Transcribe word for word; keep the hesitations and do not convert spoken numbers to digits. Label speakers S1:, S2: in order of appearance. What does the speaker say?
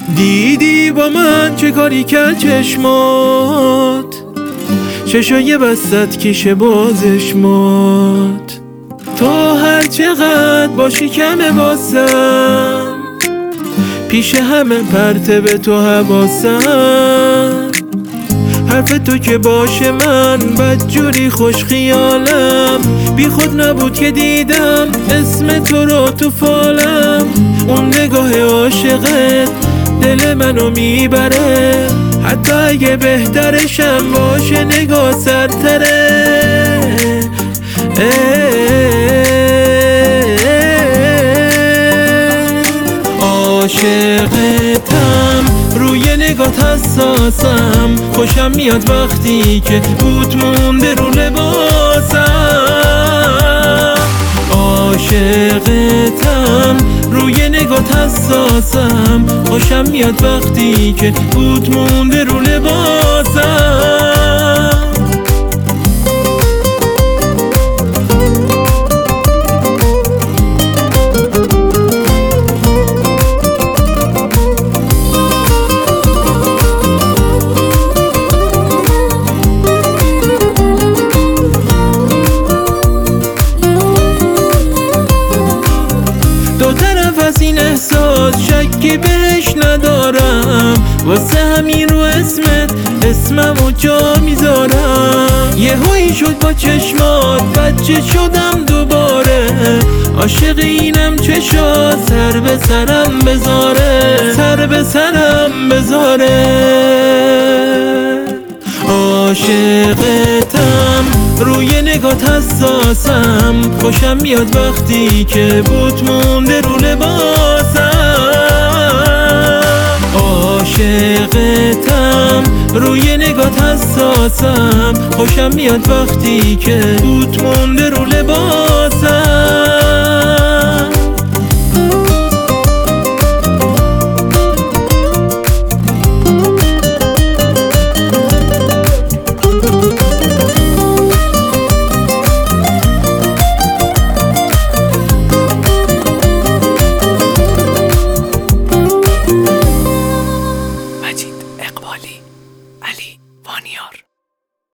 S1: دیدی با من چه کاری کرد چشمات، چشای بستت کیشه بازشمات. تو هر چقدر باشی کمه واسم، پیش همه پرته به تو حواسم. حرف تو که باشه من بدجوری خوش خیالم، بی خود نبود که دیدم اسم تو رو تو فالم. اون نگاه عاشقت دل منو میبره، حتی اگه بهترشم باشه نگاه سرتره. عاشقتم روی نگات حساسم، خوشم میاد وقتی که بود مونده رو لباسم. عاشقتم روی نگات حساسم، خوشم میاد وقتی که بود مونده رو لباسم. دو طرف از این احساس شکی بهش ندارم، واسه همین رو اسمت اسممو جا میذارم. یه هایی شد با چشمات بچه شدم دوباره، عاشق اینم چشات سر به سرم بذاره، سر به سرم بذاره. عاشقتم روی نگات حساسم، خوشم میاد وقتی که بود مونده رو لباسم. عاشقتم روی نگات حساسم، خوشم میاد وقتی که بود مونده رو لباسم.